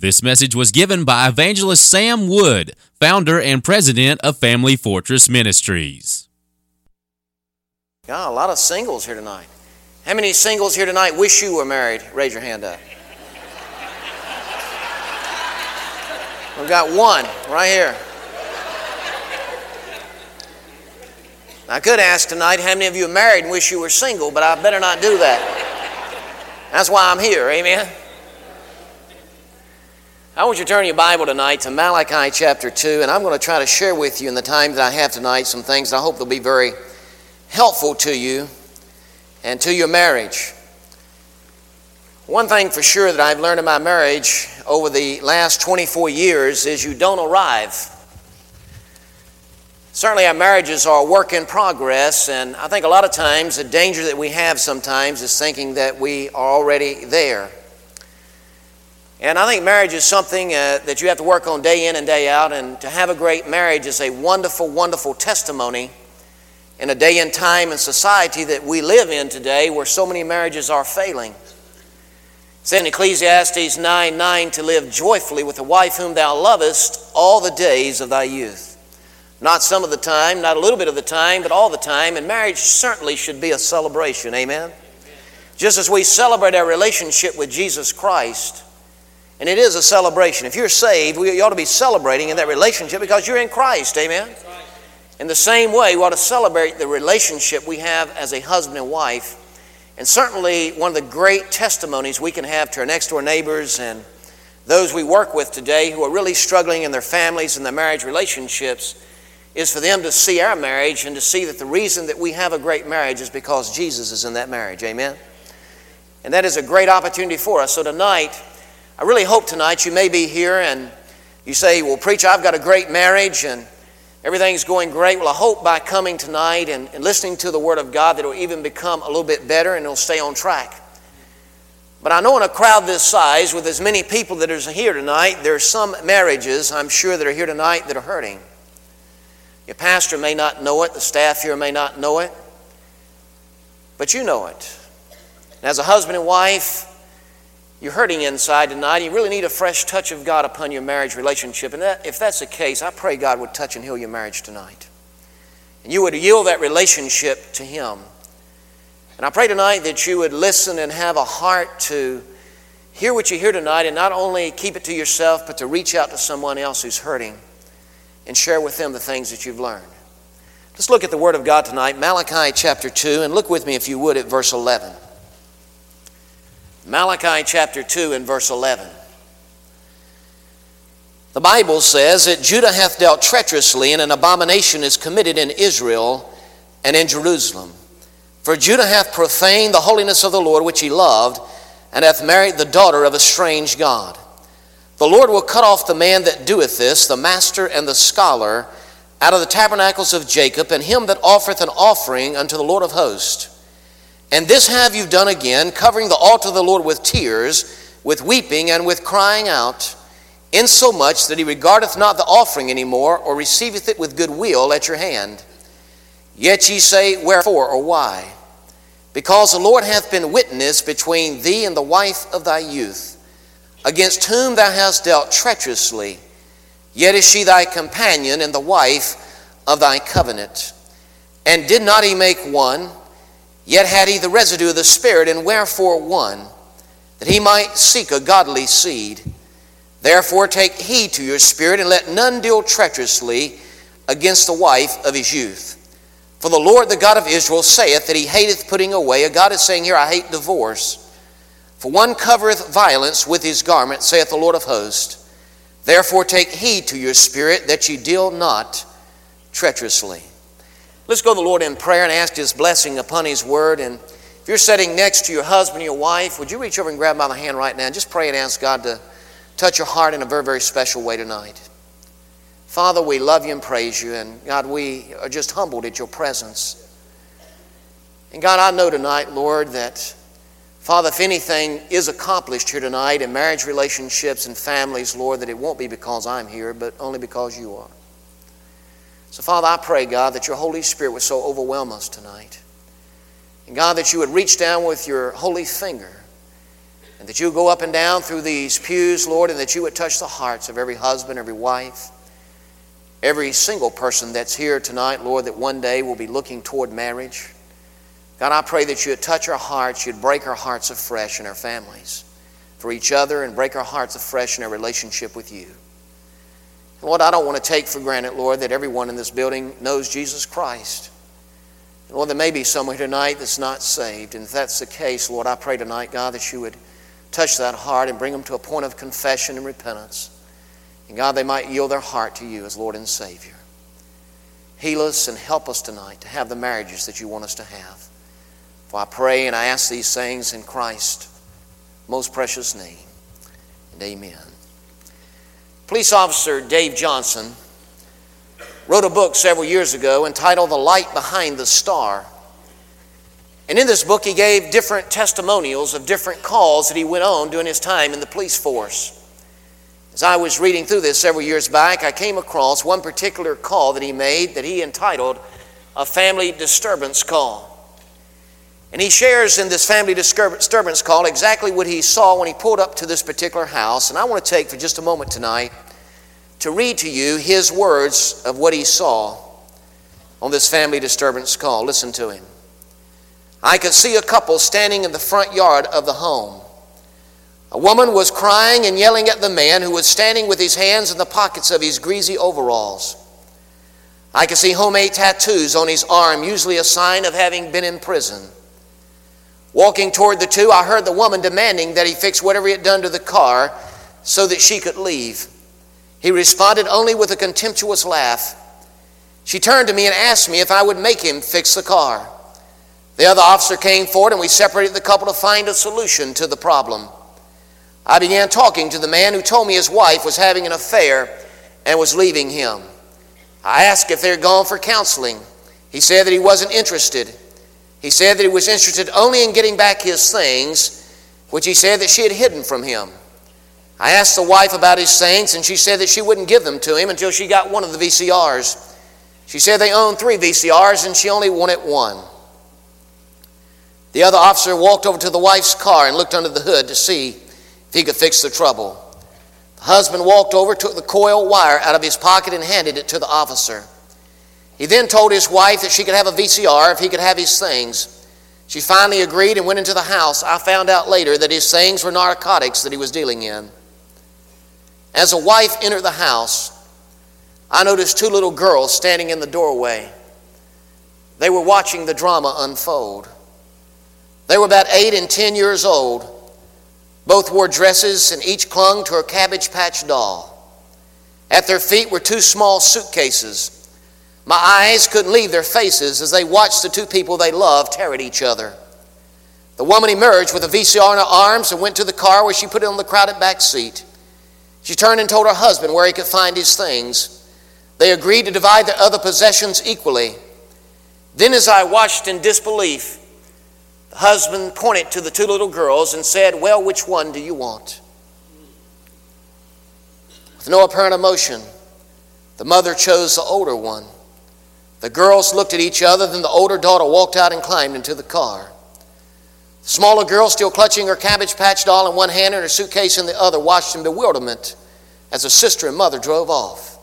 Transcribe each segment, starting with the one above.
This message was given by evangelist Sam Wood, founder and president of Family Fortress Ministries. Got a lot of singles here tonight. How many singles here tonight wish you were married? Raise your hand up. We've got one right here. I could ask tonight how many of you are married and wish you were single, but I better not do that. That's why I'm here, amen? I want you to turn your Bible tonight to Malachi chapter 2, and I'm going to try to share with you in the time that I have tonight some things that I hope will be very helpful to you and to your marriage. One thing for sure that I've learned in my marriage over the last 24 years is you don't arrive. Certainly our marriages are a work in progress, and I think a lot of times the danger that we have sometimes is thinking that we are already there. And I think marriage is something that you have to work on day in and day out, and to have a great marriage is a wonderful, wonderful testimony in a day and time and society that we live in today where so many marriages are failing. It says in Ecclesiastes 9:9 to live joyfully with the wife whom thou lovest all the days of thy youth. Not some of the time, not a little bit of the time, but all the time. And marriage certainly should be a celebration, amen? Just as we celebrate our relationship with Jesus Christ, and it is a celebration. If you're saved, we ought to be celebrating in that relationship because you're in Christ, amen? In the same way, we ought to celebrate the relationship we have as a husband and wife. And certainly one of the great testimonies we can have to our next door neighbors and those we work with today who are really struggling in their families and their marriage relationships is for them to see our marriage and to see that the reason that we have a great marriage is because Jesus is in that marriage, amen? And that is a great opportunity for us. So tonight, I really hope tonight you may be here and you say, well, preacher, I've got a great marriage and everything's going great. Well, I hope by coming tonight and listening to the Word of God that it will even become a little bit better and it'll stay on track. But I know in a crowd this size, with as many people that are here tonight, there are some marriages, I'm sure, that are here tonight that are hurting. Your pastor may not know it, the staff here may not know it, but you know it. And as a husband and wife, you're hurting inside tonight. You really need a fresh touch of God upon your marriage relationship. And if that's the case, I pray God would touch and heal your marriage tonight. And you would yield that relationship to Him. And I pray tonight that you would listen and have a heart to hear what you hear tonight and not only keep it to yourself, but to reach out to someone else who's hurting and share with them the things that you've learned. Let's look at the Word of God tonight, Malachi chapter 2, and look with me if you would at verse 11. Malachi chapter 2 and verse 11. The Bible says that Judah hath dealt treacherously, and an abomination is committed in Israel and in Jerusalem. For Judah hath profaned the holiness of the Lord which he loved, and hath married the daughter of a strange god. The Lord will cut off the man that doeth this, the master and the scholar, out of the tabernacles of Jacob, and him that offereth an offering unto the Lord of hosts. And this have you done again, covering the altar of the Lord with tears, with weeping, and with crying out, insomuch that he regardeth not the offering any more, or receiveth it with good will at your hand. Yet ye say, wherefore, or why? Because the Lord hath been witness between thee and the wife of thy youth, against whom thou hast dealt treacherously. Yet is she thy companion and the wife of thy covenant. And did not he make one? Yet had he the residue of the Spirit, and wherefore one? That he might seek a godly seed. Therefore take heed to your spirit, and let none deal treacherously against the wife of his youth. For the Lord, the God of Israel, saith that he hateth putting away. God is saying here, I hate divorce. For one covereth violence with his garment, saith the Lord of hosts. Therefore take heed to your spirit, that ye deal not treacherously. Let's go to the Lord in prayer and ask His blessing upon His Word. And if you're sitting next to your husband or your wife, would you reach over and grab them by the hand right now and just pray and ask God to touch your heart in a very, very special way tonight. Father, we love you and praise you. And God, we are just humbled at your presence. And God, I know tonight, Lord, that, Father, if anything is accomplished here tonight in marriage relationships and families, Lord, that it won't be because I'm here, but only because you are. So, Father, I pray, God, that your Holy Spirit would so overwhelm us tonight. And, God, that you would reach down with your holy finger And that you would go up and down through these pews, Lord, and that you would touch the hearts of every husband, every wife, every single person that's here tonight, Lord, that one day will be looking toward marriage. God, I pray that you would touch our hearts, you'd break our hearts afresh in our families for each other and break our hearts afresh in our relationship with you. And Lord, I don't want to take for granted, Lord, that everyone in this building knows Jesus Christ. And Lord, there may be someone here tonight that's not saved. And if that's the case, Lord, I pray tonight, God, that you would touch that heart and bring them to a point of confession and repentance. And God, they might yield their heart to you as Lord and Savior. Heal us and help us tonight to have the marriages that you want us to have. For I pray and I ask these things in Christ's most precious name. And amen. Police officer Dave Johnson wrote a book several years ago entitled The Light Behind the Star. And in this book he gave different testimonials of different calls that he went on during his time in the police force. As I was reading through this several years back, I came across one particular call that he made that he entitled A Family Disturbance Call. And he shares in this family disturbance call exactly what he saw when he pulled up to this particular house. And I want to take for just a moment tonight to read to you his words of what he saw on this family disturbance call. Listen to him. I could see a couple standing in the front yard of the home. A woman was crying and yelling at the man who was standing with his hands in the pockets of his greasy overalls. I could see homemade tattoos on his arm, usually a sign of having been in prison. Walking toward the two, I heard the woman demanding that he fix whatever he had done to the car so that she could leave. He responded only with a contemptuous laugh. She turned to me and asked me if I would make him fix the car. The other officer came forward and we separated the couple to find a solution to the problem. I began talking to the man who told me his wife was having an affair and was leaving him. I asked if they had gone for counseling. He said that he wasn't interested. He said that he was interested only in getting back his things, which he said that she had hidden from him. I asked the wife about his things, and she said that she wouldn't give them to him until she got one of the VCRs. She said they owned 3 VCRs, and she only wanted one. The other officer walked over to the wife's car and looked under the hood to see if he could fix the trouble. The husband walked over, took the coil wire out of his pocket, and handed it to the officer. He then told his wife that she could have a VCR if he could have his things. She finally agreed and went into the house. I found out later that his things were narcotics that he was dealing in. As a wife entered the house, I noticed 2 little girls standing in the doorway. They were watching the drama unfold. They were about 8 and 10 years old. Both wore dresses and each clung to a Cabbage Patch doll. At their feet were 2 small suitcases. My eyes couldn't leave their faces as they watched the 2 people they loved tear at each other. The woman emerged with a VCR in her arms and went to the car where she put it on the crowded back seat. She turned and told her husband where he could find his things. They agreed to divide their other possessions equally. Then, as I watched in disbelief, the husband pointed to the 2 little girls and said, "Well, which one do you want?" With no apparent emotion, the mother chose the older one. The girls looked at each other, then the older daughter walked out and climbed into the car. The smaller girl, still clutching her Cabbage Patch doll in one hand and her suitcase in the other, watched in bewilderment as the sister and mother drove off.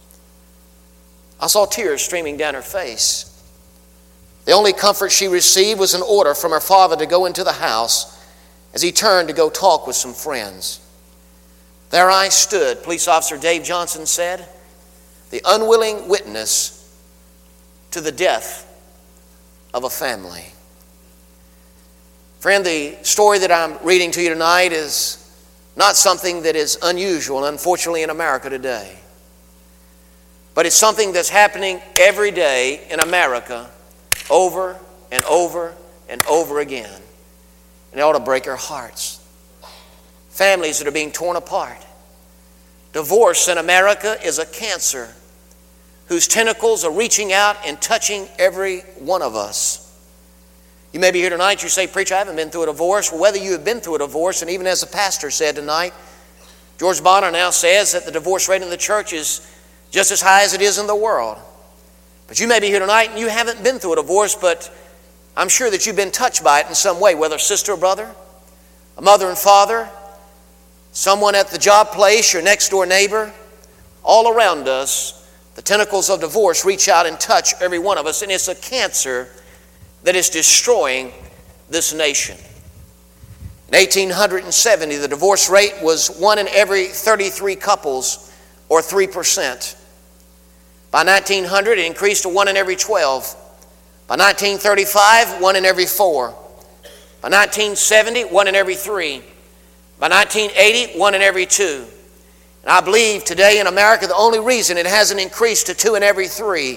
I saw tears streaming down her face. The only comfort she received was an order from her father to go into the house as he turned to go talk with some friends. There I stood, Police Officer Dave Johnson said, the unwilling witness to the death of a family. Friend, the story that I'm reading to you tonight is not something that is unusual, unfortunately, in America today. But it's something that's happening every day in America over and over and over again. And it ought to break our hearts. Families that are being torn apart. Divorce in America is a cancer whose tentacles are reaching out and touching every one of us. You may be here tonight, you say, "Preacher, I haven't been through a divorce." Well, whether you have been through a divorce, and even as the pastor said tonight, George Bonner now says that the divorce rate in the church is just as high as it is in the world. But you may be here tonight and you haven't been through a divorce, but I'm sure that you've been touched by it in some way, whether sister or brother, a mother and father, someone at the job place, your next door neighbor, all around us, the tentacles of divorce reach out and touch every one of us, and it's a cancer that is destroying this nation. In 1870, the divorce rate was 1 in every 33 couples, or 3%. By 1900, it increased to 1 in every 12. By 1935, 1 in every 4. By 1970, 1 in every 3. By 1980, 1 in every 2. And I believe today in America, the only reason it hasn't increased to 2 in every 3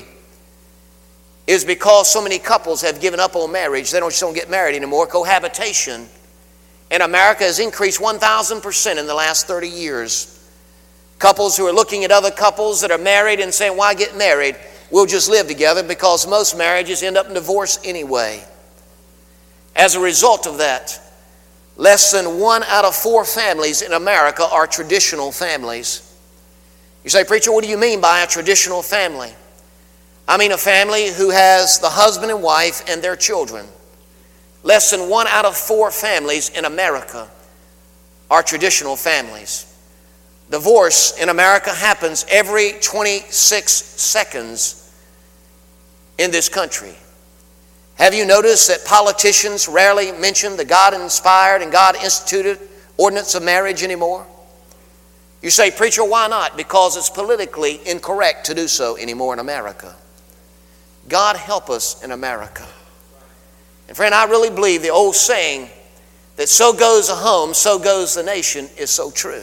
is because so many couples have given up on marriage. They just don't get married anymore. Cohabitation in America has increased 1,000% in the last 30 years. Couples who are looking at other couples that are married and saying, why get married? We'll just live together, because most marriages end up in divorce anyway. As a result of that, less than 1 out of 4 families in America are traditional families. You say, preacher, what do you mean by a traditional family? I mean a family who has the husband and wife and their children. Less than 1 out of 4 families in America are traditional families. Divorce in America happens every 26 seconds in this country. Have you noticed that politicians rarely mention the God-inspired and God-instituted ordinance of marriage anymore? You say, preacher, why not? Because it's politically incorrect to do so anymore in America. God help us in America. And friend, I really believe the old saying that so goes a home, so goes the nation is so true.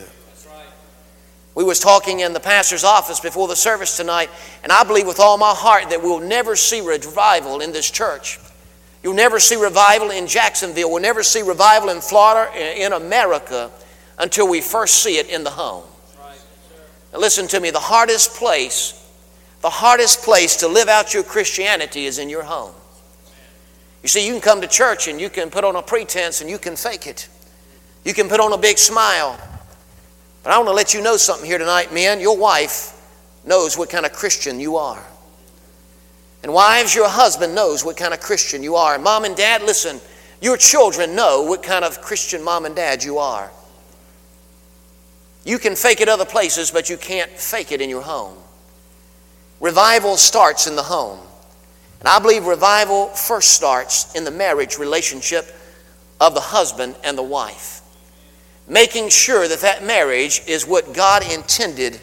We was talking in the pastor's office before the service tonight, and I believe with all my heart that we'll never see revival in this church. You'll never see revival in Jacksonville. We'll never see revival in Florida, in America, until we first see it in the home. Now listen to me, the hardest place to live out your Christianity is in your home. You see, you can come to church and you can put on a pretense and you can fake it. You can put on a big smile. But I want to let you know something here tonight, men. Your wife knows what kind of Christian you are. And wives, your husband knows what kind of Christian you are. And mom and dad, listen, your children know what kind of Christian mom and dad you are. You can fake it other places, but you can't fake it in your home. Revival starts in the home. And I believe revival first starts in the marriage relationship of the husband and the wife. Making sure that that marriage is what God intended,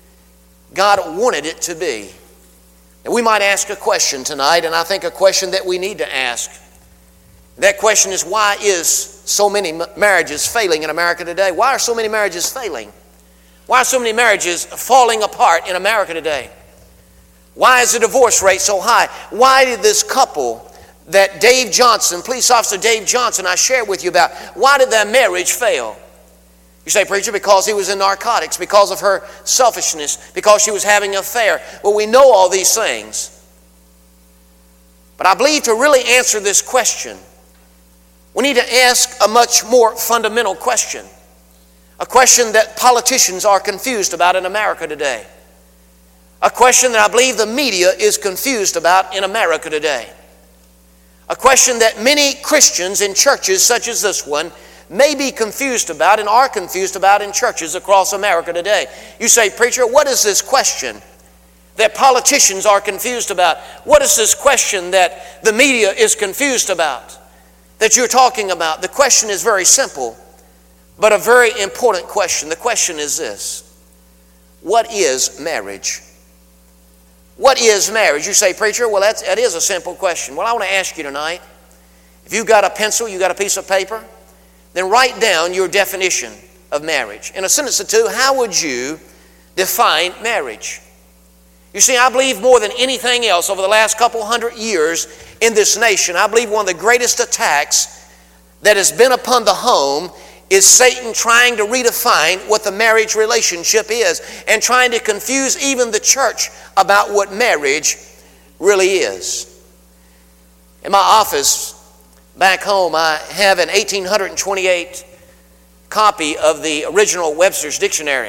God wanted it to be. And we might ask a question tonight, and I think a question that we need to ask. That question is, why is so many marriages failing in America today? Why are so many marriages failing? Why are so many marriages falling apart in America today? Why is the divorce rate so high? Why did this couple that Dave Johnson, police officer Dave Johnson, I shared with you about, why did that marriage fail? You say, preacher, because he was in narcotics, because of her selfishness, because she was having an affair. Well, we know all these things. But I believe to really answer this question, we need to ask a much more fundamental question. A question that politicians are confused about in America today. A question that I believe the media is confused about in America today. A question that many Christians in churches such as this one may be confused about and are confused about in churches across America today. You say, preacher, what is this question that politicians are confused about? What is this question that the media is confused about, that you're talking about? The question is very simple, but a very important question. The question is this: what is marriage? What is marriage? You say, preacher, well, that is a simple question. Well, I want to ask you tonight, if you've got a pencil, you've got a piece of paper, then write down your definition of marriage. In a sentence or two, how would you define marriage? You see, I believe more than anything else over the last couple hundred years in this nation, I believe one of the greatest attacks that has been upon the home is Satan trying to redefine what the marriage relationship is and trying to confuse even the church about what marriage really is. In my office back home, I have an 1828 copy of the original Webster's Dictionary.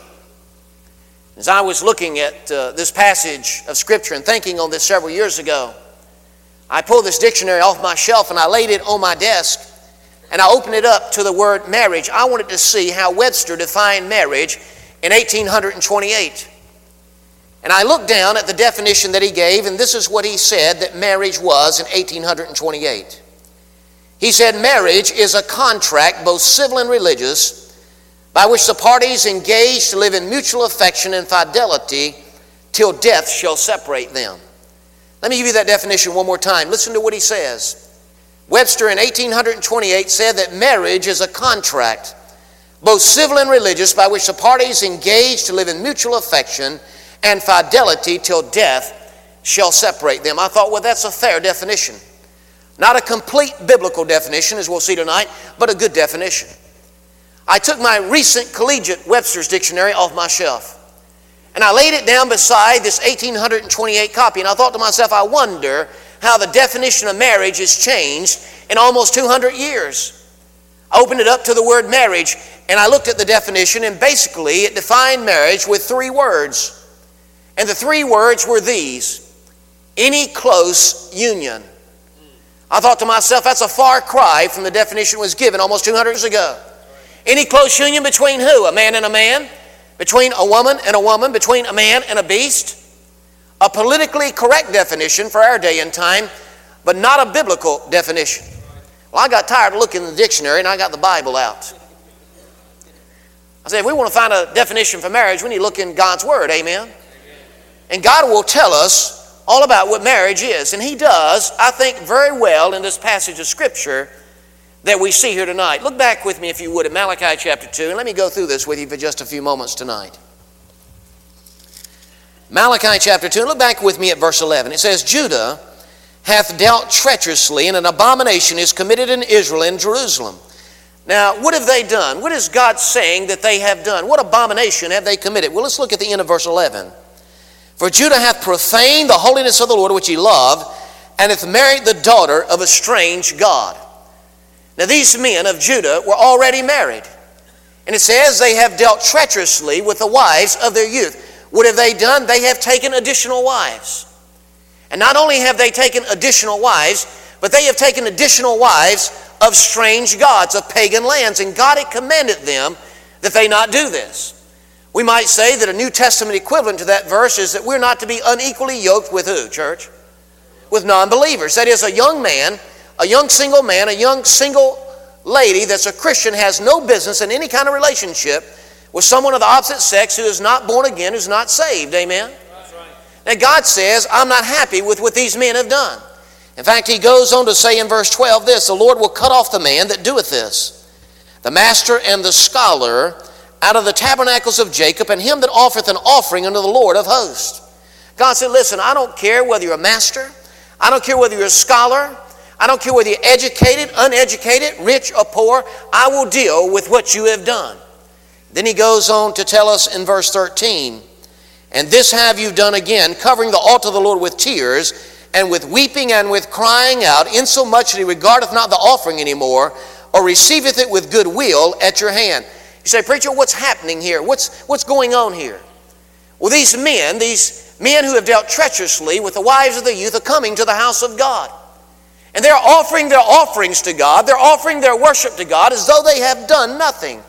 As I was looking at this passage of Scripture and thinking on this several years ago, I pulled this dictionary off my shelf and I laid it on my desk. and I opened it up to the word marriage. I wanted to see how Webster defined marriage in 1828. And I looked down at the definition that he gave, and this is what he said that marriage was in 1828. He said, marriage is a contract, both civil and religious, by which the parties engage to live in mutual affection and fidelity till death shall separate them. Let me give you that definition one more time. Listen to what he says. Webster in 1828 said that marriage is a contract, both civil and religious, by which the parties engage to live in mutual affection and fidelity till death shall separate them. I thought, well, that's a fair definition. Not a complete biblical definition, as we'll see tonight, but a good definition. I took my recent collegiate Webster's dictionary off my shelf, and I laid it down beside this 1828 copy, and I thought to myself, I wonder how the definition of marriage has changed in almost 200 years. I opened it up to the word marriage, and I looked at the definition, and basically it defined marriage with 3 words. And the 3 words were these: any close union. I thought to myself, that's a far cry from the definition that was given almost 200 years ago. Any close union between who? A man and a man? Between a woman and a woman? Between a man and a beast? A politically correct definition for our day and time, but not a biblical definition. Well, I got tired of looking in the dictionary, and I got the Bible out. I said, if we want to find a definition for marriage, we need to look in God's Word, amen? And God will tell us all about what marriage is. And He does, I think, very well in this passage of Scripture that we see here tonight. Look back with me, if you would, at Malachi chapter 2, and let me go through this with you for just a few moments tonight. Malachi chapter 2, and look back with me at verse 11. It says, Judah hath dealt treacherously, and an abomination is committed in Israel and Jerusalem. Now, what have they done? What is God saying that they have done? What abomination have they committed? Well, let's look at the end of verse 11. For Judah hath profaned the holiness of the Lord which he loved, and hath married the daughter of a strange god. Now, these men of Judah were already married. And it says they have dealt treacherously with the wives of their youth. What have they done? They have taken additional wives. And not only have they taken additional wives, but they have taken additional wives of strange gods, of pagan lands. And God had commanded them that they not do this. We might say that a New Testament equivalent to that verse is that we're not to be unequally yoked with who, church? With non-believers. That is, a young man, a young single man, a young single lady that's a Christian has no business in any kind of relationship with someone of the opposite sex who is not born again, who's not saved. Amen? That's right. Now God says, I'm not happy with what these men have done. In fact, He goes on to say in verse 12 this, the Lord will cut off the man that doeth this, the master and the scholar, out of the tabernacles of Jacob, and him that offereth an offering unto the Lord of hosts. God said, listen, I don't care whether you're a master, I don't care whether you're a scholar, I don't care whether you're educated, uneducated, rich or poor, I will deal with what you have done. Then he goes on to tell us in verse 13, and this have you done again, covering the altar of the Lord with tears, and with weeping and with crying out, insomuch that he regardeth not the offering anymore, or receiveth it with good will at your hand. You say, preacher, what's happening here? What's going on here? Well, these men who have dealt treacherously with the wives of the youth are coming to the house of God. And they're offering their offerings to God. They're offering their worship to God as though they have done nothing.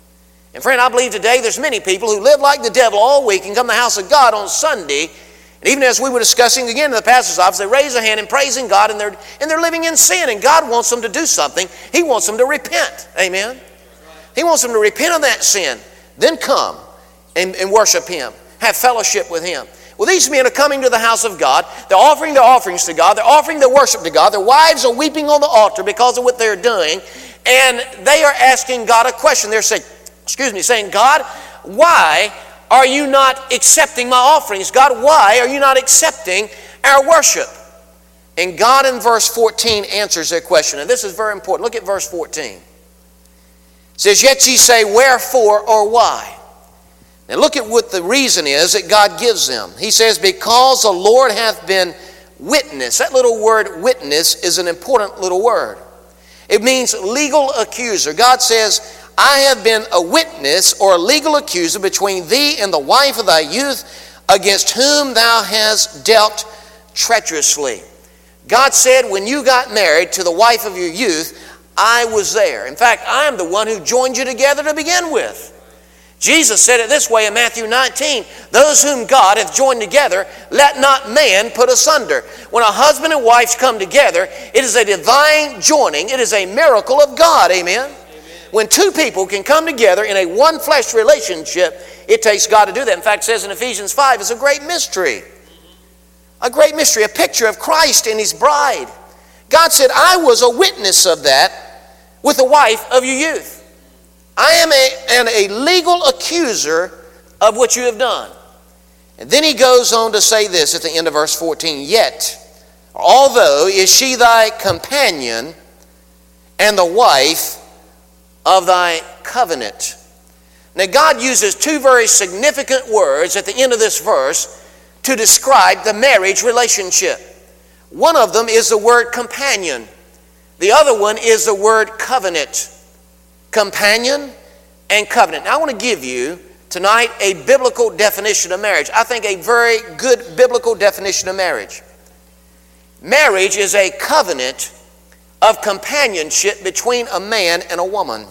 And friend, I believe today there's many people who live like the devil all week and come to the house of God on Sunday. And even as we were discussing again in the pastor's office, they raise their hand in praising God, and they're living in sin. And God wants them to do something. He wants them to repent. Amen? He wants them to repent of that sin. Then come and worship Him. Have fellowship with Him. Well, these men are coming to the house of God. They're offering their offerings to God. They're offering their worship to God. Their wives are weeping on the altar because of what they're doing. And they are asking God a question. They're saying, God, why are you not accepting my offerings? God, why are you not accepting our worship? And God in verse 14 answers their question. And this is very important. Look at verse 14. It says, yet ye say, wherefore or why? And look at what the reason is that God gives them. He says, because the Lord hath been witness. That little word witness is an important little word. It means legal accuser. God says, I have been a witness or a legal accuser between thee and the wife of thy youth, against whom thou hast dealt treacherously. God said, when you got married to the wife of your youth, I was there. In fact, I am the one who joined you together to begin with. Jesus said it this way in Matthew 19, those whom God hath joined together, let not man put asunder. When a husband and wife come together, it is a divine joining. It is a miracle of God. Amen? Amen. When two people can come together in a one flesh relationship, it takes God to do that. In fact, it says in Ephesians 5, it's a great mystery. A great mystery, a picture of Christ and His bride. God said, I was a witness of that with the wife of your youth. I am a legal accuser of what you have done. And then he goes on to say this at the end of verse 14, yet, although is she thy companion and the wife of thy covenant. Now God uses two very significant words at the end of this verse to describe the marriage relationship. One of them is the word companion. The other one is the word covenant. Companion and covenant. Now I want to give you tonight a biblical definition of marriage. I think a very good biblical definition of marriage. Marriage is a covenant of companionship between a man and a woman.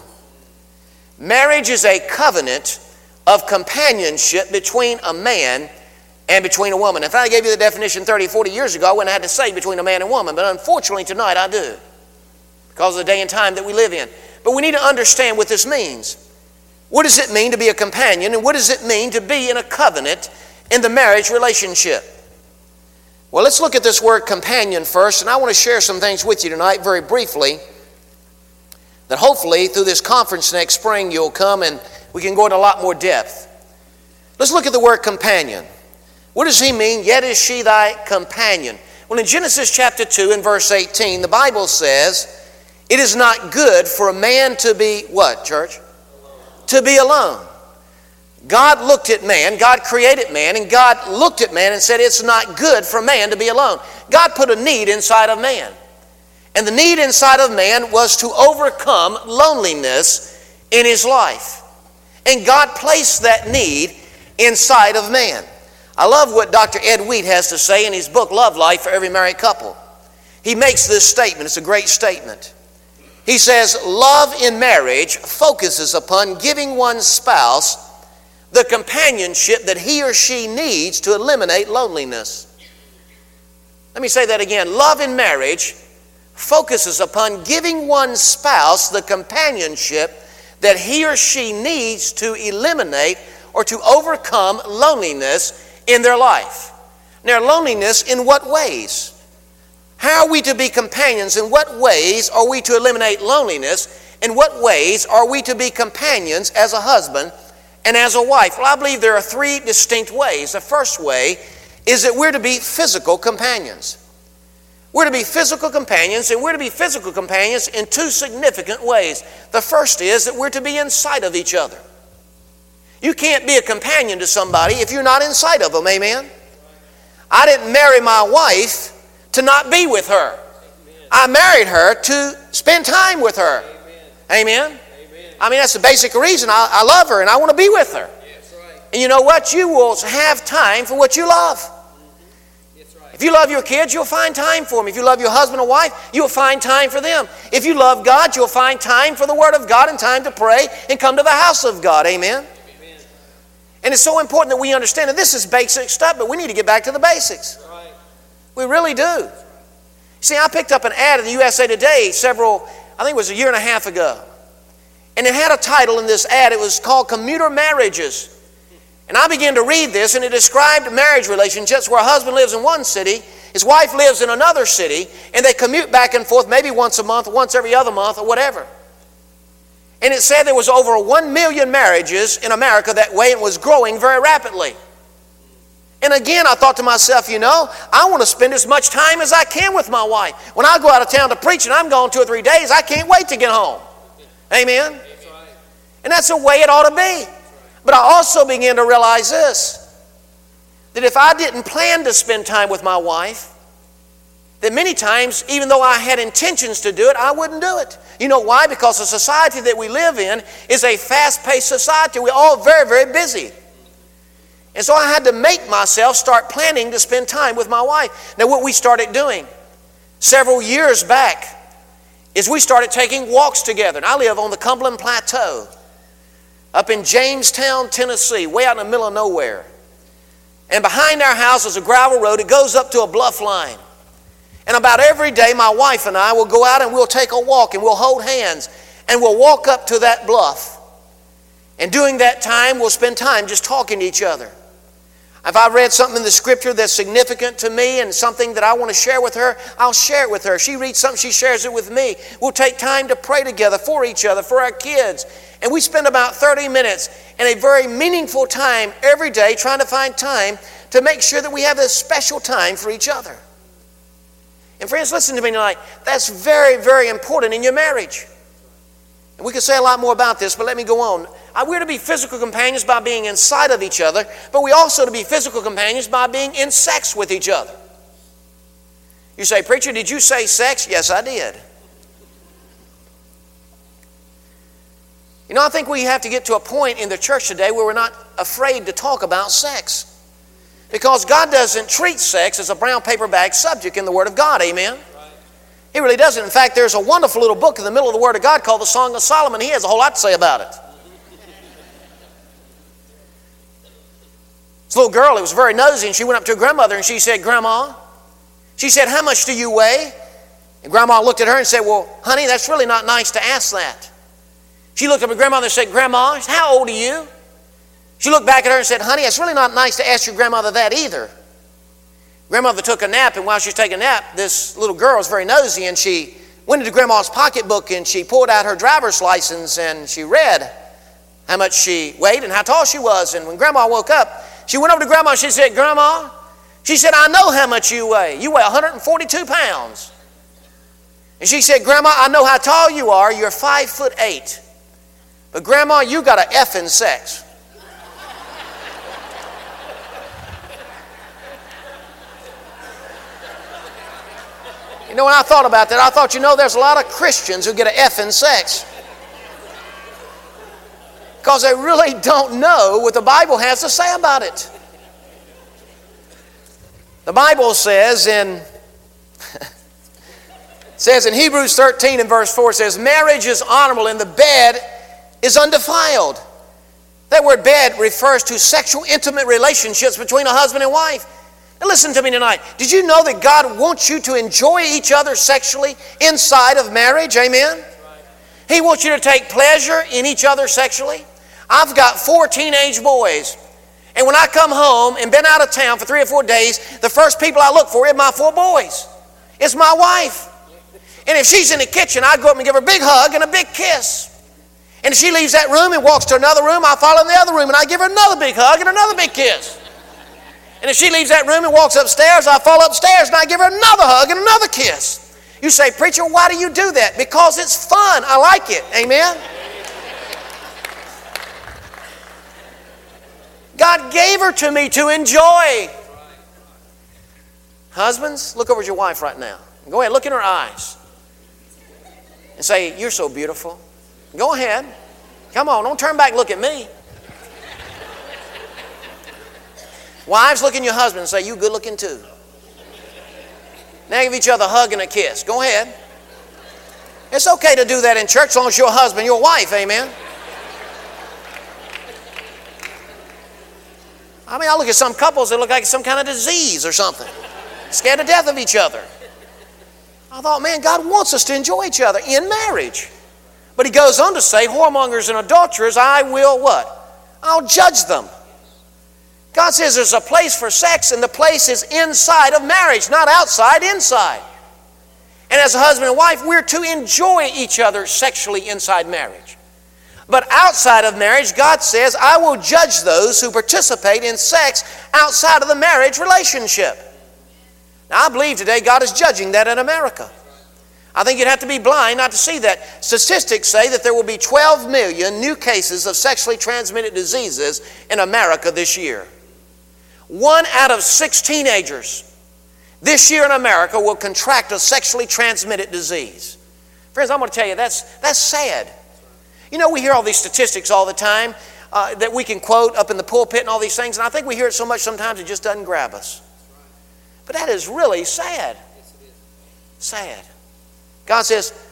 Marriage is a covenant of companionship between a man and between a woman. If I gave you the definition 30, 40 years ago, I wouldn't have had to say between a man and woman, but unfortunately tonight I do, because of the day and time that we live in. But we need to understand what this means. What does it mean to be a companion, and what does it mean to be in a covenant in the marriage relationship? Well, let's look at this word companion first, and I want to share some things with you tonight very briefly that hopefully through this conference next spring you'll come and we can go into a lot more depth. Let's look at the word companion. What does he mean? Yet is she thy companion. Well, in Genesis chapter 2 and verse 18, the Bible says, it is not good for a man to be, what, church? To be alone. God looked at man, God created man, and God looked at man and said it's not good for man to be alone. God put a need inside of man. And the need inside of man was to overcome loneliness in his life. And God placed that need inside of man. I love what Dr. Ed Wheat has to say in his book, Love Life for Every Married Couple. He makes this statement. It's a great statement. He says, love in marriage focuses upon giving one's spouse the companionship that he or she needs to eliminate loneliness. Let me say that again. Love in marriage focuses upon giving one's spouse the companionship that he or she needs to eliminate or to overcome loneliness in their life. Now, loneliness in what ways? How are we to be companions? In what ways are we to eliminate loneliness? In what ways are we to be companions as a husband and as a wife? Well, I believe there are three distinct ways. The first way is that we're to be physical companions. We're to be physical companions, and we're to be physical companions in two significant ways. The first is that we're to be inside of each other. You can't be a companion to somebody if you're not inside of them, amen? I didn't marry my wife to not be with her. I married her to spend time with her. Amen? I mean, that's the basic reason. I love her and I want to be with her. And you know what? You will have time for what you love. If you love your kids, you'll find time for them. If you love your husband or wife, you'll find time for them. If you love God, you'll find time for the Word of God and time to pray and come to the house of God. Amen? And it's so important that we understand that this is basic stuff, but we need to get back to the basics. We really do. See, I picked up an ad in the USA Today I think it was a year and a half ago. And it had a title in this ad. It was called Commuter Marriages. And I began to read this, and it described marriage relationships where a husband lives in one city, his wife lives in another city, and they commute back and forth maybe once a month, once every other month, or whatever. And it said there was over 1 million marriages in America that way, and was growing very rapidly. And again, I thought to myself, I want to spend as much time as I can with my wife. When I go out of town to preach and I'm gone 2 or 3 days, I can't wait to get home. Amen? And that's the way it ought to be. But I also began to realize this, that if I didn't plan to spend time with my wife, that many times, even though I had intentions to do it, I wouldn't do it. You know why? Because the society that we live in is a fast-paced society. We're all very, very busy. And so I had to make myself start planning to spend time with my wife. Now, what we started doing several years back is we started taking walks together. And I live on the Cumberland Plateau up in Jamestown, Tennessee, way out in the middle of nowhere. And behind our house is a gravel road. It goes up to a bluff line. And about every day, my wife and I will go out and we'll take a walk and we'll hold hands and we'll walk up to that bluff. And during that time, we'll spend time just talking to each other. If I've read something in the Scripture that's significant to me and something that I want to share with her, I'll share it with her. If she reads something, she shares it with me. We'll take time to pray together for each other, for our kids. And we spend about 30 minutes in a very meaningful time every day trying to find time to make sure that we have this special time for each other. And friends, listen to me tonight. That's very, very important in your marriage. And we could say a lot more about this, but let me go on. We're to be physical companions by being inside of each other, but we also to be physical companions by being in sex with each other. You say, preacher, did you say sex? Yes, I did. You know, I think we have to get to a point in the church today where we're not afraid to talk about sex. Because God doesn't treat sex as a brown paper bag subject in the Word of God, amen? He really doesn't. In fact, there's a wonderful little book in the middle of the Word of God called the Song of Solomon. He has a whole lot to say about it. This little girl, who was very nosy, and she went up to her grandmother and she said, Grandma, she said, how much do you weigh? And Grandma looked at her and said, well, honey, that's really not nice to ask that. She looked at her grandmother and said, Grandma, how old are you? She looked back at her and said, honey, it's really not nice to ask your grandmother that either. Grandmother took a nap, and while she was taking a nap, this little girl was very nosy, and she went into Grandma's pocketbook and she pulled out her driver's license and she read how much she weighed and how tall she was. And when Grandma woke up, she went over to Grandma and she said, Grandma, she said, I know how much you weigh. You weigh 142 pounds. And she said, Grandma, I know how tall you are. You're 5'8". But Grandma, you got an F in sex. You know, when I thought about that, I thought, you know, there's a lot of Christians who get an F in sex. Because they really don't know what the Bible has to say about it. The Bible says in Hebrews 13 and verse 4, it says, marriage is honorable and the bed is undefiled. That word bed refers to sexual intimate relationships between a husband and wife. Now listen to me tonight. Did you know that God wants you to enjoy each other sexually inside of marriage? Amen? He wants you to take pleasure in each other sexually. I've got 4 teenage boys. And when I come home and been out of town for 3 or 4 days, the first people I look for are my 4 boys. It's my wife. And if she's in the kitchen, I go up and give her a big hug and a big kiss. And if she leaves that room and walks to another room, I follow in the other room and I give her another big hug and another big kiss. And if she leaves that room and walks upstairs, I follow upstairs and I give her another hug and another kiss. You say, preacher, why do you do that? Because it's fun. I like it. Amen? God gave her to me to enjoy. Husbands, look over at your wife right now. Go ahead, look in her eyes. And say, you're so beautiful. Go ahead. Come on, don't turn back and look at me. Wives, look in your husband and say, you good looking too. Now give each other a hug and a kiss. Go ahead. It's okay to do that in church as long as your husband, your wife, amen. I mean, I look at some couples that look like some kind of disease or something. Scared to death of each other. I thought, man, God wants us to enjoy each other in marriage. But he goes on to say, whoremongers and adulterers, I will what? I'll judge them. God says there's a place for sex, and the place is inside of marriage, not outside, inside. And as a husband and wife, we're to enjoy each other sexually inside marriage. But outside of marriage, God says, I will judge those who participate in sex outside of the marriage relationship. Now, I believe today God is judging that in America. I think you'd have to be blind not to see that. Statistics say that there will be 12 million new cases of sexually transmitted diseases in America this year. 1 out of 6 teenagers this year in America will contract a sexually transmitted disease. Friends, I'm going to tell you, that's sad. You know, we hear all these statistics all the time that we can quote up in the pulpit and all these things, and I think we hear it so much sometimes it just doesn't grab us. But that is really sad. Sad. God says,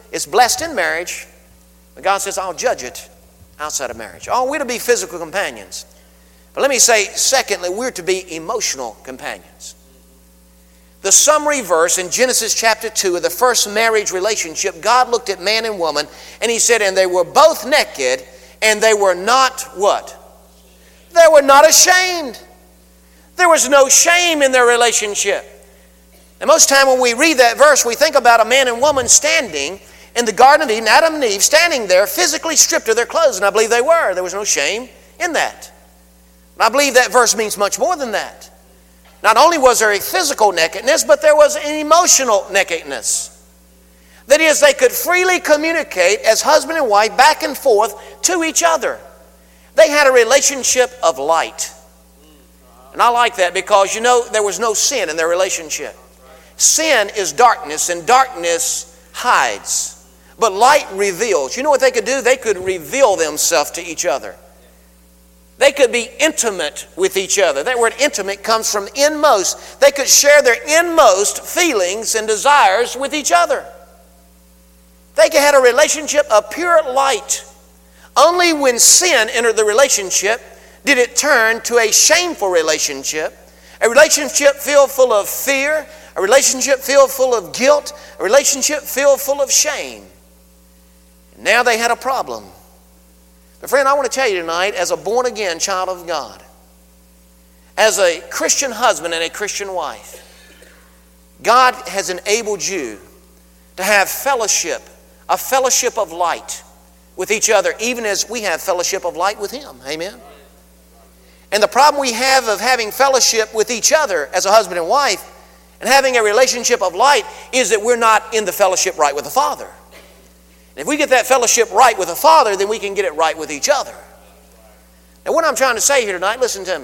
It's blessed in marriage, but God says, I'll judge it outside of marriage. Oh, we're to be physical companions. But let me say, secondly, we're to be emotional companions. The summary verse in Genesis chapter 2 of the first marriage relationship, God looked at man and woman and He said, and they were both naked and they were not what? They were not ashamed. There was no shame in their relationship. And most time when we read that verse, we think about a man and woman standing in the Garden of Eden, Adam and Eve standing there physically stripped of their clothes, and I believe they were. There was no shame in that. And I believe that verse means much more than that. Not only was there a physical nakedness, but there was an emotional nakedness. That is, they could freely communicate as husband and wife back and forth to each other. They had a relationship of light. And I like that because, there was no sin in their relationship. Sin is darkness, and darkness hides. But light reveals. You know what they could do? They could reveal themselves to each other. They could be intimate with each other. That word intimate comes from inmost. They could share their inmost feelings and desires with each other. They could have a relationship of pure light. Only when sin entered the relationship did it turn to a shameful relationship, a relationship filled full of fear, a relationship filled full of guilt, a relationship filled full of shame. And now they had a problem. But friend, I want to tell you tonight, as a born-again child of God, as a Christian husband and a Christian wife, God has enabled you to have fellowship, a fellowship of light with each other, even as we have fellowship of light with Him. Amen? And the problem we have of having fellowship with each other as a husband and wife and having a relationship of light is that we're not in the fellowship right with the Father. If we get that fellowship right with the Father, then we can get it right with each other. Now, what I'm trying to say here tonight, listen to me.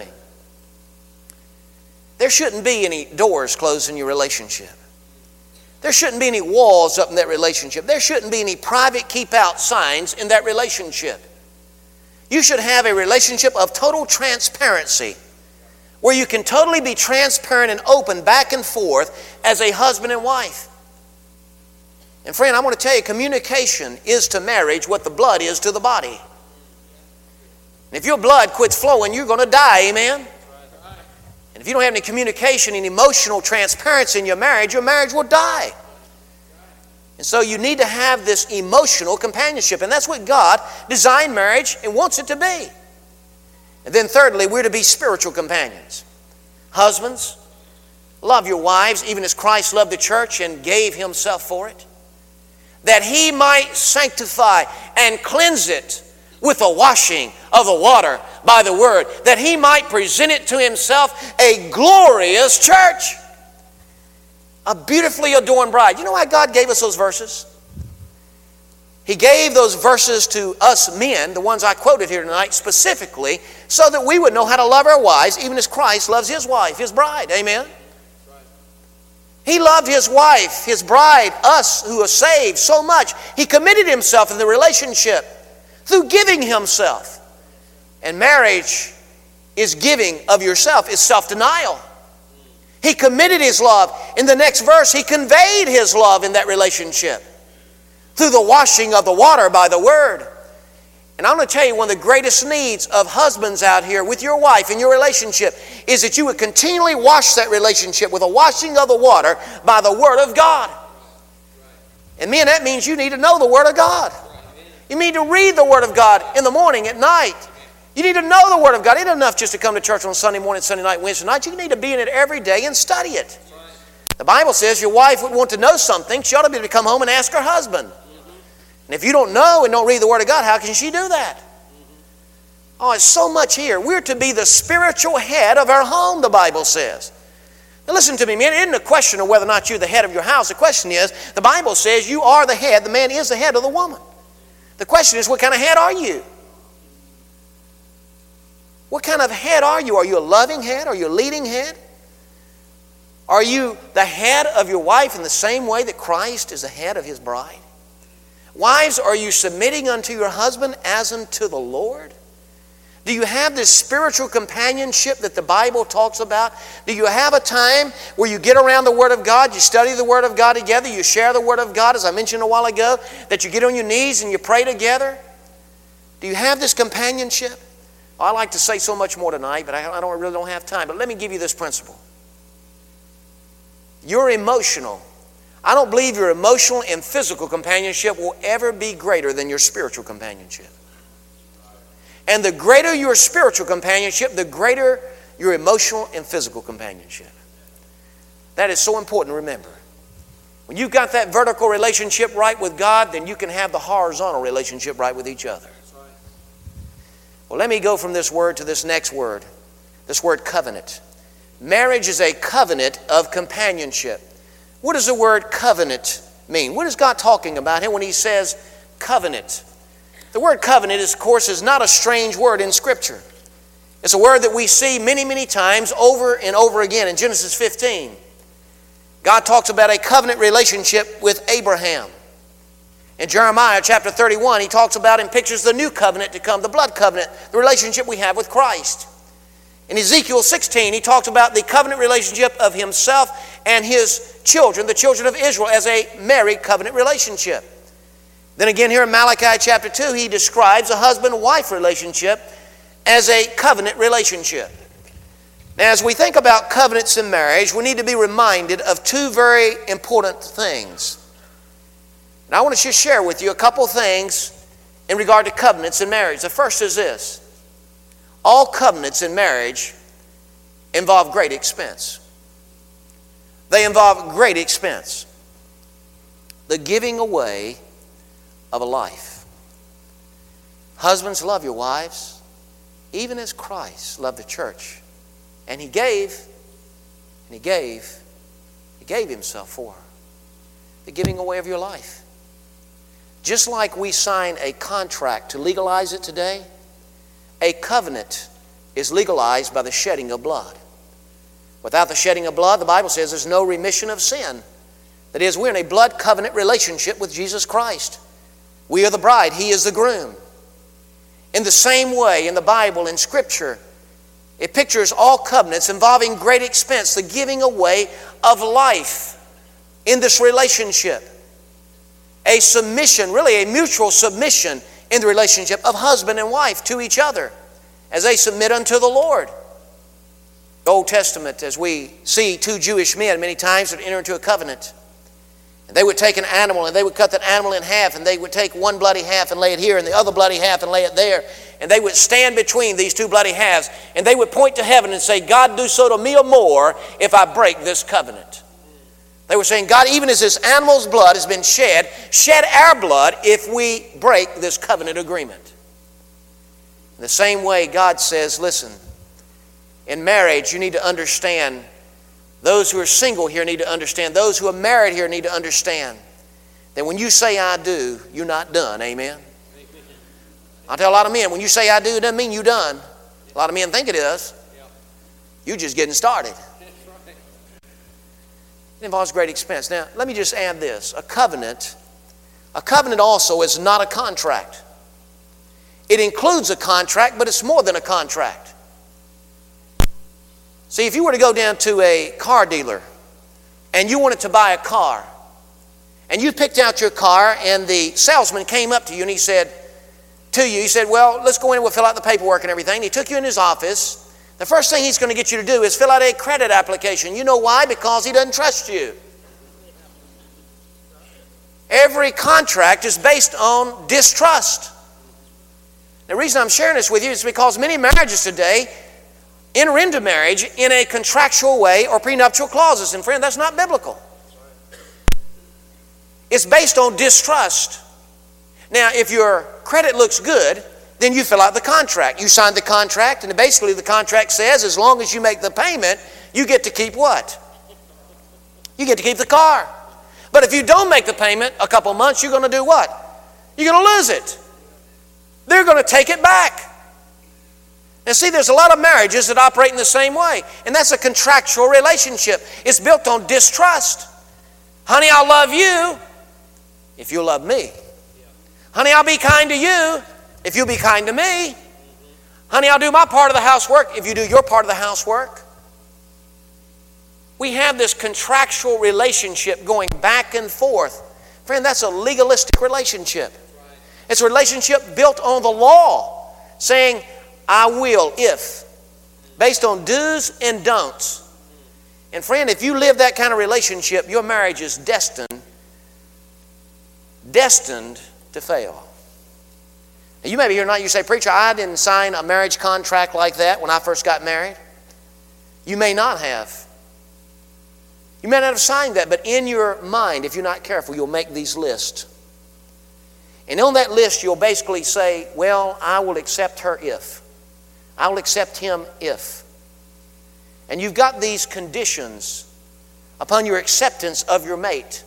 There shouldn't be any doors closed in your relationship. There shouldn't be any walls up in that relationship. There shouldn't be any private keep-out signs in that relationship. You should have a relationship of total transparency where you can totally be transparent and open back and forth as a husband and wife. And friend, I want to tell you, communication is to marriage what the blood is to the body. And if your blood quits flowing, you're going to die, amen? And if you don't have any communication and emotional transparency in your marriage will die. And so you need to have this emotional companionship. And that's what God designed marriage and wants it to be. And then thirdly, we're to be spiritual companions. Husbands, love your wives even as Christ loved the church and gave Himself for it, that He might sanctify and cleanse it with the washing of the water by the Word, that He might present it to Himself a glorious church, a beautifully adorned bride. You know why God gave us those verses? He gave those verses to us men, the ones I quoted here tonight, specifically, so that we would know how to love our wives, even as Christ loves His wife, His bride. Amen? He loved His wife, His bride, us who are saved so much. He committed Himself in the relationship through giving Himself. And marriage is giving of yourself, is self-denial. He committed His love. In the next verse, He conveyed His love in that relationship through the washing of the water by the Word. And I'm going to tell you, one of the greatest needs of husbands out here with your wife in your relationship is that you would continually wash that relationship with a washing of the water by the Word of God. And men, that means you need to know the Word of God. You need to read the Word of God in the morning, at night. You need to know the Word of God. It ain't enough just to come to church on Sunday morning, Sunday night, Wednesday night. You need to be in it every day and study it. The Bible says your wife would want to know something. She ought to be able to come home and ask her husband. And if you don't know and don't read the Word of God, how can she do that? Oh, it's so much here. We're to be the spiritual head of our home, the Bible says. Now listen to me, man. It isn't a question of whether or not you're the head of your house. The question is, the Bible says you are the head. The man is the head of the woman. The question is, what kind of head are you? What kind of head are you? Are you a loving head? Are you a leading head? Are you the head of your wife in the same way that Christ is the head of His bride? Wives, are you submitting unto your husband as unto the Lord? Do you have this spiritual companionship that the Bible talks about? Do you have a time where you get around the Word of God, you study the Word of God together, you share the Word of God, as I mentioned a while ago, that you get on your knees and you pray together? Do you have this companionship? I like to say so much more tonight, but I really don't have time. But let me give you this principle. Your emotional, I don't believe your emotional and physical companionship will ever be greater than your spiritual companionship. And the greater your spiritual companionship, the greater your emotional and physical companionship. That is so important to remember. When you've got that vertical relationship right with God, then you can have the horizontal relationship right with each other. Well, let me go from this word to this next word. This word covenant. Marriage is a covenant of companionship. What does the word covenant mean? What is God talking about here when He says covenant? The word covenant, of course, is not a strange word in Scripture. It's a word that we see many, many times over and over again. In Genesis 15, God talks about a covenant relationship with Abraham. In Jeremiah chapter 31, He talks about and pictures the new covenant to come, the blood covenant, the relationship we have with Christ. In Ezekiel 16, He talks about the covenant relationship of Himself and His children, the children of Israel, as a married covenant relationship. Then again here in Malachi chapter 2, He describes a husband-wife relationship as a covenant relationship. Now, as we think about covenants in marriage, we need to be reminded of two very important things. And I want to just share with you a couple things in regard to covenants in marriage. The first is this. All covenants in marriage involve great expense. They involve great expense. The giving away of a life. Husbands, love your wives, even as Christ loved the church. And He gave Himself for her. The giving away of your life. Just like we sign a contract to legalize it today, a covenant is legalized by the shedding of blood. Without the shedding of blood, the Bible says there's no remission of sin. That is, we're in a blood covenant relationship with Jesus Christ. We are the bride, He is the groom. In the same way, in the Bible, in Scripture, it pictures all covenants involving great expense, the giving away of life in this relationship. A submission, really a mutual submission in the relationship of husband and wife to each other as they submit unto the Lord. The Old Testament, as we see two Jewish men many times that enter into a covenant. And they would take an animal and they would cut that animal in half, and they would take one bloody half and lay it here and the other bloody half and lay it there. And they would stand between these two bloody halves and they would point to heaven and say, God, do so to me or more if I break this covenant. They were saying, God, even as this animal's blood has been shed, shed our blood if we break this covenant agreement. In the same way, God says, listen, in marriage you need to understand. Those who are single here need to understand. Those who are married here need to understand that when you say I do, you're not done. Amen? I tell a lot of men, when you say I do, it doesn't mean you're done. A lot of men think it is. You're just getting started. It involves great expense. Now, let me just add this. A covenant also is not a contract. It includes a contract, but it's more than a contract. See, if you were to go down to a car dealer and you wanted to buy a car, and you picked out your car and the salesman came up to you and he said, well, let's go in and we'll fill out the paperwork and everything. And he took you in his office. The first thing he's going to get you to do is fill out a credit application. You know why? Because he doesn't trust you. Every contract is based on distrust. The reason I'm sharing this with you is because many marriages today enter into marriage in a contractual way or prenuptial clauses. And friend, that's not biblical. It's based on distrust. Now, if your credit looks good, then you fill out the contract. You sign the contract, and basically the contract says as long as you make the payment, you get to keep what? You get to keep the car. But if you don't make the payment a couple months, you're going to do what? You're going to lose it. They're going to take it back. Now see, there's a lot of marriages that operate in the same way, and that's a contractual relationship. It's built on distrust. Honey, I'll love you if you'll love me. Honey, I'll be kind to you if you'll be kind to me. Honey, I'll do my part of the housework if you do your part of the housework. We have this contractual relationship going back and forth. Friend, that's a legalistic relationship. It's a relationship built on the law, saying, I will if, based on do's and don'ts. And friend, if you live that kind of relationship, your marriage is destined to fail. Now, you may be here tonight, you say, preacher, I didn't sign a marriage contract like that when I first got married. You may not have. You may not have signed that, but in your mind, if you're not careful, you'll make these lists. And on that list, you'll basically say, well, I will accept her if. I will accept him if. And you've got these conditions upon your acceptance of your mate.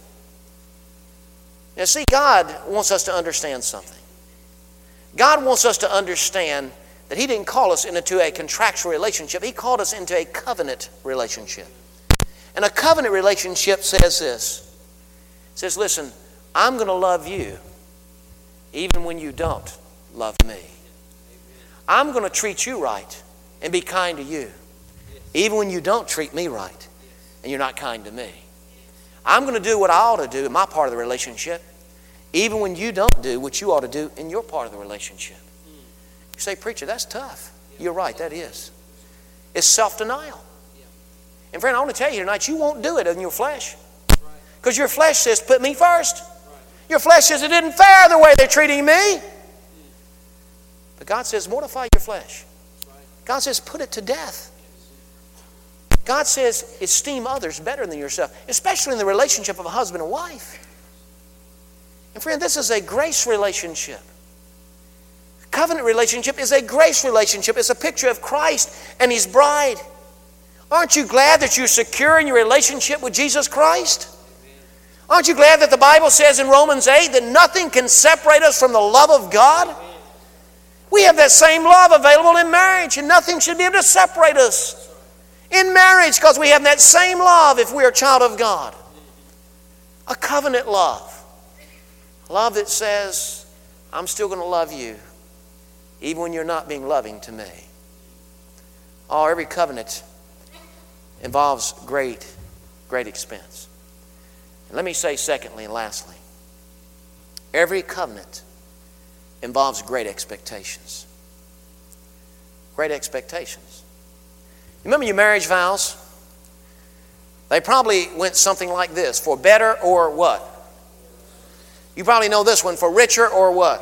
Now see, God wants us to understand something. God wants us to understand that He didn't call us into a contractual relationship. He called us into a covenant relationship. And a covenant relationship says this. It says, listen, I'm going to love you even when you don't love me. I'm going to treat you right and be kind to you even when you don't treat me right and you're not kind to me. I'm going to do what I ought to do in my part of the relationship even when you don't do what you ought to do in your part of the relationship. You say, preacher, that's tough. You're right, that is. It's self-denial. And friend, I want to tell you tonight, you won't do it in your flesh. Because your flesh says, put me first. Your flesh says, it isn't fair the way they're treating me. But God says, mortify your flesh. God says, put it to death. God says, esteem others better than yourself, especially in the relationship of a husband and wife. And friend, this is a grace relationship. Covenant relationship is a grace relationship. It's a picture of Christ and His bride. Aren't you glad that you're secure in your relationship with Jesus Christ? Aren't you glad that the Bible says in Romans 8 that nothing can separate us from the love of God? We have that same love available in marriage, and nothing should be able to separate us in marriage because we have that same love if we're a child of God. A covenant love. A love that says, I'm still going to love you even when you're not being loving to me. Oh, every covenant involves great expense. And let me say secondly and lastly, every covenant involves great expectations. Great expectations. You remember your marriage vows? They probably went something like this: for better or what? You probably know this one: for richer or what?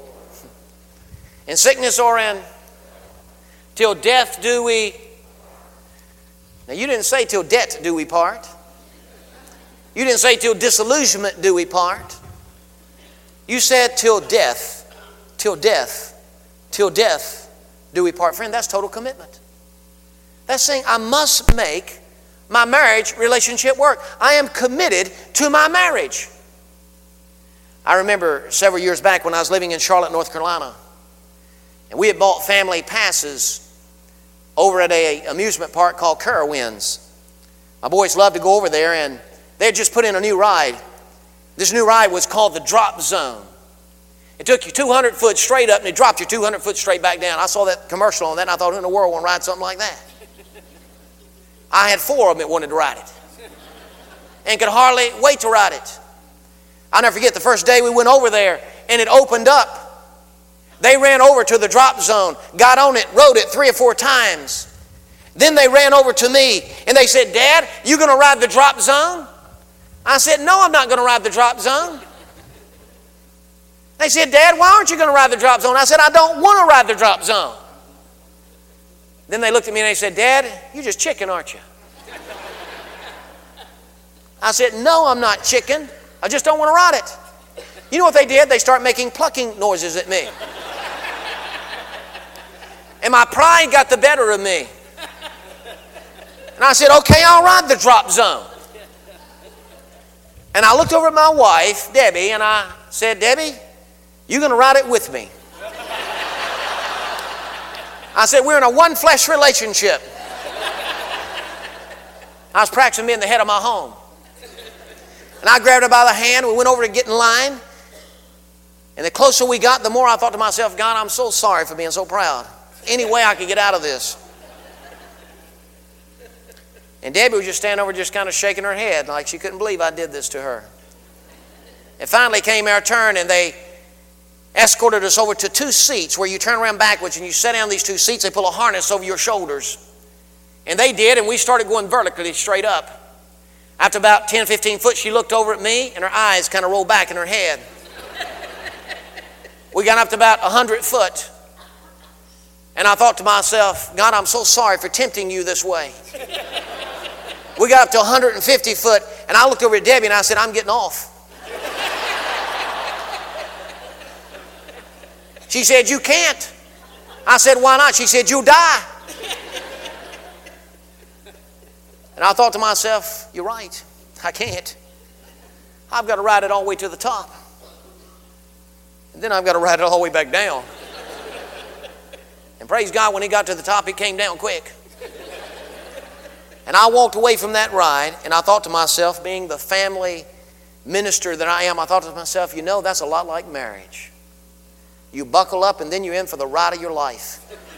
In sickness or in? Till death do we... Now you didn't say till death do we part. You didn't say till disillusionment do we part. You said till death, till death, till death do we part. Friend, that's total commitment. That's saying I must make my marriage relationship work. I am committed to my marriage. I remember several years back when I was living in Charlotte, North Carolina, and we had bought family passes over at an amusement park called Carowinds. My boys loved to go over there, and they had just put in a new ride. This new ride was called the Drop Zone. It took you 200 foot straight up, and it dropped you 200 foot straight back down. I saw that commercial on that, and I thought, who in the world want to ride something like that? I had 4 of them that wanted to ride it and could hardly wait to ride it. I'll never forget the first day we went over there, and it opened up. They ran over to the Drop Zone, got on it, rode it 3 or 4 times. Then they ran over to me, and they said, Dad, you going to ride the Drop Zone? I said, no, I'm not going to ride the Drop Zone. They said, Dad, why aren't you going to ride the Drop Zone? I said, I don't want to ride the Drop Zone. Then they looked at me and they said, Dad, you're just chicken, aren't you? I said, no, I'm not chicken. I just don't want to ride it. You know what they did? They started making plucking noises at me. And my pride got the better of me. And I said, okay, I'll ride the Drop Zone. And I looked over at my wife, Debbie, and I said, Debbie, you're going to ride it with me. I said, we're in a one flesh relationship. I was practicing being the head of my home. And I grabbed her by the hand. We went over to get in line. And the closer we got, the more I thought to myself, God, I'm so sorry for being so proud. any way I could get out of this. And Debbie was just standing over just kind of shaking her head like she couldn't believe I did this to her. And finally came our turn, and they escorted us over to 2 seats where you turn around backwards and you sit down these 2 seats. They pull a harness over your shoulders. And they did, and we started going vertically straight up. After about 10, 15 foot, she looked over at me, and her eyes kind of rolled back in her head. We got up to about 100 foot. And I thought to myself, God, I'm so sorry for tempting you this way. We got up to 150 foot, and I looked over at Debbie, and I said, I'm getting off. She said, you can't. I said, why not? She said, you'll die. And I thought to myself, you're right, I can't. I've got to ride it all the way to the top. And then I've got to ride it all the way back down. And praise God, when he got to the top, it came down quick. And I walked away from that ride, and I thought to myself, being the family minister that I am, I thought to myself, you know, that's a lot like marriage. You buckle up, and then you're in for the ride of your life.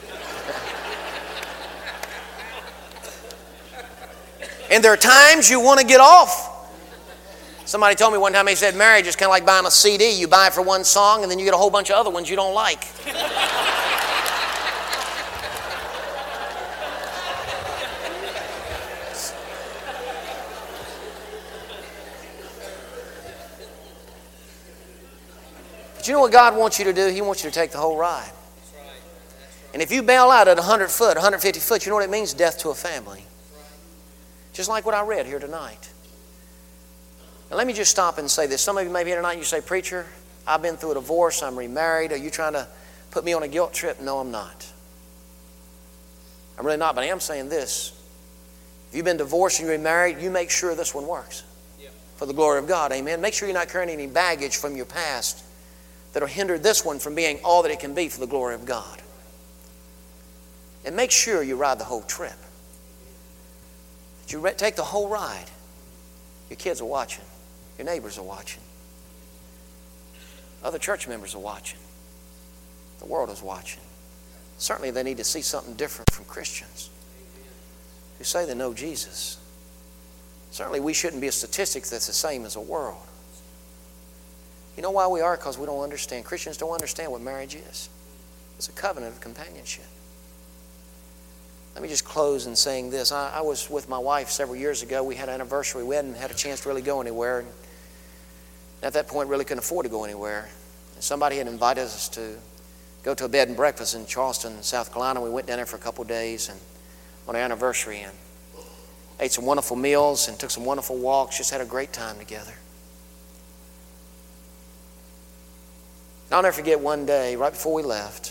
And there are times you want to get off. Somebody told me one time, he said, marriage is kind of like buying a CD. You buy it for one song, and then you get a whole bunch of other ones you don't like. But you know what God wants you to do? He wants you to take the whole ride. And if you bail out at 100 foot, 150 foot, you know what it means? Death to a family. Just like what I read here tonight. Now let me just stop and say this. Some of you may be here tonight and you say, preacher, I've been through a divorce, I'm remarried. Are you trying to put me on a guilt trip? No, I'm not. I'm really not, but I am saying this. If you've been divorced and you're remarried, you make sure this one works. For the glory of God, amen. Make sure you're not carrying any baggage from your past that will hinder this one from being all that it can be for the glory of God. And make sure you ride the whole trip. You take the whole ride. Your kids are watching. Your neighbors are watching. Other church members are watching. The world is watching. Certainly they need to see something different from Christians who say they know Jesus. Certainly we shouldn't be a statistic that's the same as the world. You know why we are? Because we don't understand. Christians don't understand what marriage is. It's a covenant of companionship. Let me just close in saying this. I was with my wife several years ago. We had an anniversary. We hadn't had a chance to really go anywhere. And at that point, really couldn't afford to go anywhere. And somebody had invited us to go to a bed and breakfast in Charleston, South Carolina. We went down there for a couple of days and on our anniversary and ate some wonderful meals and took some wonderful walks. Just had a great time together. And I'll never forget one day, right before we left,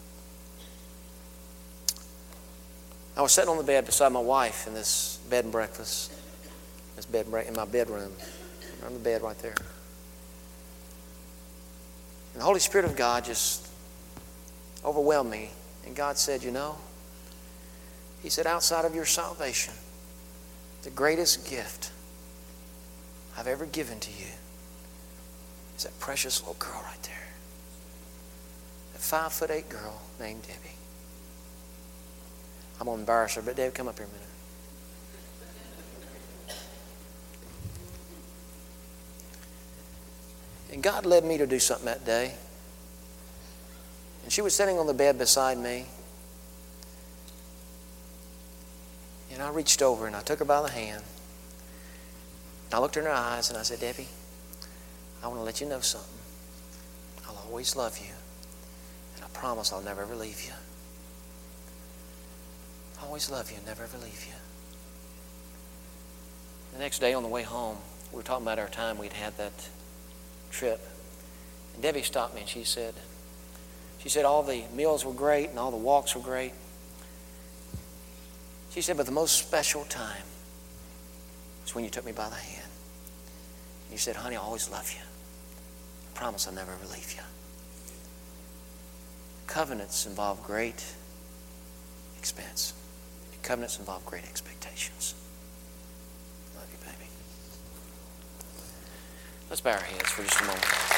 I was sitting on the bed beside my wife in this bed and breakfast, in my bedroom, on the bed right there. And the Holy Spirit of God just overwhelmed me. And God said, you know, He said, outside of your salvation, the greatest gift I've ever given to you is that precious little girl right there. That 5'8" girl named Debbie. I'm going to embarrass her, but Dave, come up here a minute. And God led me to do something that day. And she was sitting on the bed beside me. And I reached over and I took her by the hand. And I looked her in her eyes and I said, Debbie, I want to let you know something. I'll always love you. And I promise I'll never ever leave you. I always love you and never ever leave you. The next day on the way home, we were talking about our time we'd had that trip. And Debbie stopped me and she said, all the meals were great and all the walks were great. She said, but the most special time was when you took me by the hand. And you said, honey, I always love you. I promise I'll never ever leave you. Covenants involve great expense. Covenants involve great expectations. Love you, baby. Let's bow our heads for just a moment.